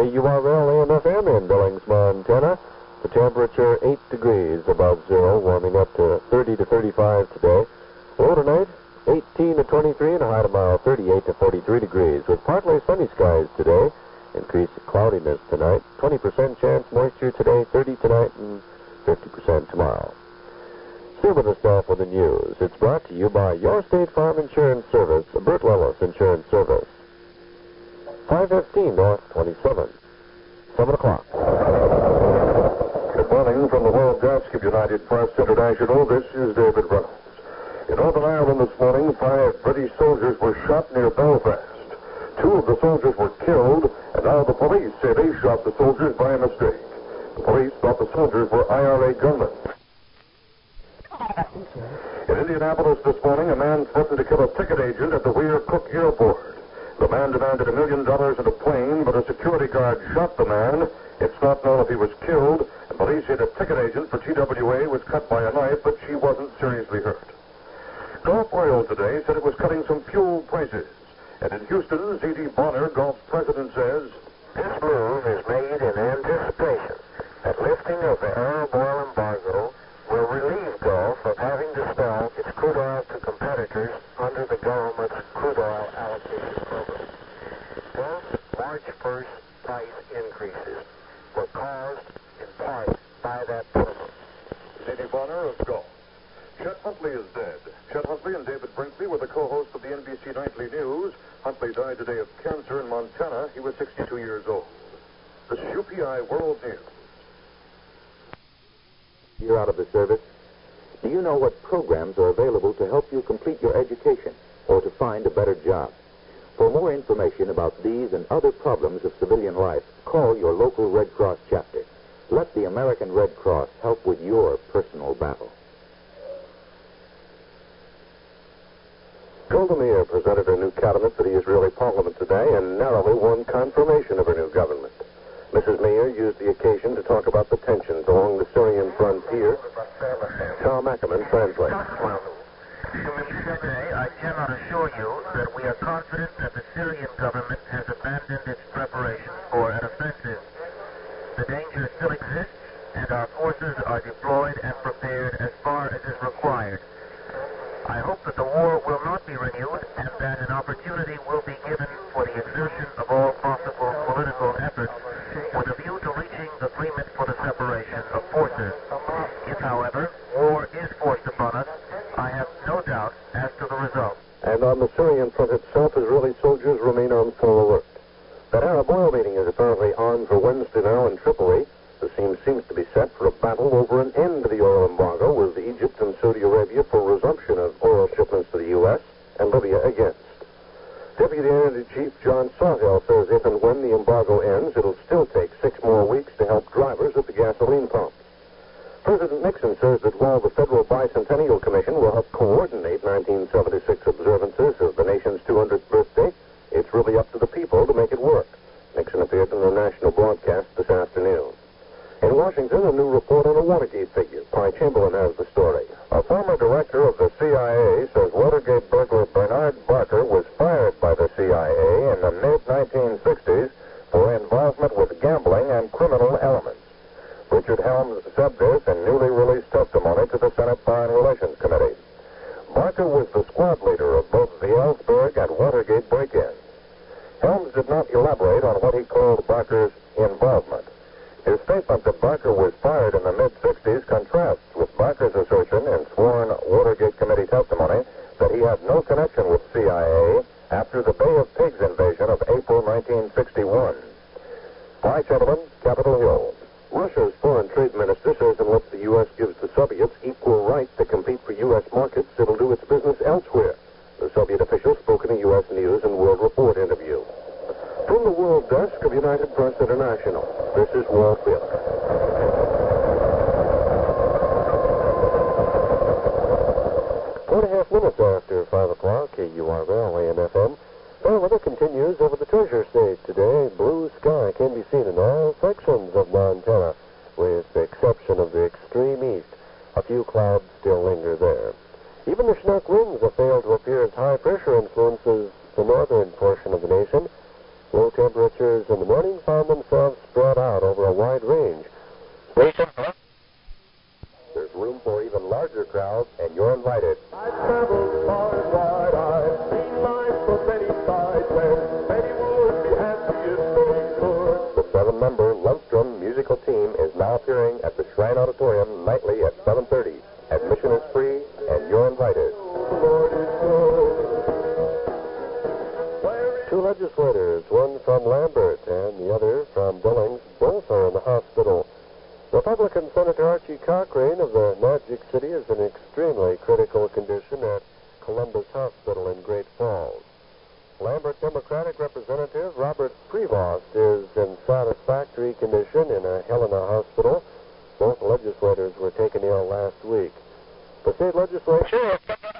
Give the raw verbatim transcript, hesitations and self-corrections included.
K U R L A M F M in Billings, Montana. The temperature eight degrees above zero, warming up to thirty to thirty-five today. Low tonight, eighteen to twenty-three, and a high tomorrow, thirty-eight to forty-three degrees, with partly sunny skies today. Increased cloudiness tonight. twenty percent chance moisture today, thirty tonight, and fifty percent tomorrow. Still with us now for the news. It's brought to you by your State Farm Insurance Service, Bert Lellis Insurance Service. five fifteen North twenty-seven. seven o'clock. Good morning from the World Desk of United Press International. This is David Reynolds. In Northern Ireland this morning, five British soldiers were shot near Belfast. Two of the soldiers were killed, and now the police say they shot the soldiers by mistake. The police thought the soldiers were I R A gunmen. In Indianapolis this morning, a man threatened to kill a ticket agent at the Weir Cook Airport. The man demanded a million dollars in a plane, but a security guard shot the man. It's not known if he was killed, and police say the ticket agent for T W A was cut by a knife, but she wasn't seriously hurt. Gulf Oil today said it was cutting some fuel prices. And in Houston, Z D Bonner, Gulf's president, says, "This move is made in anticipation that lifting of the Arab oil embargo will relieve Gulf of having to sell its crude oil to competitors under the government's crude oil allocation program." Gulf's March first price increases were caused in part by that program. Z D Bonner of Gulf. Chet Huntley is dead. Chet Huntley and David Brinkley were the co-hosts of the N B C Nightly News. Huntley died today of cancer in Montana. He was sixty-two years old. This is U P I World News. You're out of the service. Do you know what programs are available to help you complete your education or to find a better job? For more information about these and other problems of civilian life, call your local Red Cross chapter. Let the American Red Cross help with your personal battle. Golda Meir presented her new cabinet to the Israeli parliament today and narrowly won confirmation of her new government. Missus Meir used the occasion to talk about the tensions along the Syrian frontier. Tom Ackerman translates. I cannot assure you that we are confident that the Syrian government has abandoned its preparations for an offensive. The danger still exists, and our forces are deployed and prepared as far as is required. I hope that the war will not be renewed and that an opportunity will be given for the exertion of all possible political efforts with a view to reaching agreement for the separation of forces. If, however, war is forced upon us, I have no doubt as to the result. And on the Syrian front itself, Israeli soldiers remain on full alert. That Arab oil meeting is apparently on for Wednesday now in Tripoli. The scene seems to be set for a battle over an end to the oil embargo with Egypt and Saudi Arabia for resumption of oil shipments to the U S and Libya against. Deputy Energy Chief John Sawhill says if and when the embargo ends, it'll still take six more weeks to help drivers at the gasoline pumps. President Nixon says that while the Federal Bicentennial Commission will help coordinate nineteen seventy-six observances of the nation's two hundredth birthday, it's really up to the people to make it work. Nixon appeared in the national broadcast this afternoon. In Washington, a new report on a Watergate figure. Pi Chamberlain has the story. A former director of the C I A says Watergate burglar Bernard Barker was fired by the C I A in the mid nineteen sixties for involvement with gambling and criminal elements. Richard Helms said this in newly released testimony to the Senate Foreign Relations Committee. Barker was the squad leader of both the Ellsberg and Watergate break-ins. Helms did not elaborate on what he called Barker's involvement. His statement that Barker was fired in the mid-sixties contrasts with Barker's assertion in sworn Watergate Committee testimony that he had no connection with C I A after the Bay of Pigs invasion of April nineteen sixty-one. Pi Chamberlain, Capitol Hill. Russia's foreign trade minister says unless the U S gives the Soviets equal right to compete for U S markets, it'll do its business elsewhere. The Soviet official spoke in a U S News and World Report interview. From the World Desk of United Press International, this is Walt Fisk. Four and a half minutes after five o'clock, K U R L A M F M. Well, weather continues over the Treasure State today. Blue sky can be seen in all sections of Montana, with the exception of the extreme east. A few clouds still linger there. Even the Chinook winds have failed to appear as high pressure influences the northern portion of the nation. Low temperature temperatures in the morning found themselves spread out over a wide range. There's room for even larger crowds, and you're invited. I've traveled far and wide, I've seen life from many sides, where many would be happy if they could. The seven-member Lundstrom musical team is now appearing at the Shrine Auditorium nightly at seven thirty. Admission is free, and you're invited. The Lord is good. Two legislators, one from Lambert and the other from Billings, both are in the hospital. Republican Senator Archie Cochrane of the Magic City is in extremely critical condition at Columbus Hospital in Great Falls. Lambert Democratic Representative Robert Prevost is in satisfactory condition in a Helena hospital. Both legislators were taken ill last week. The state legislature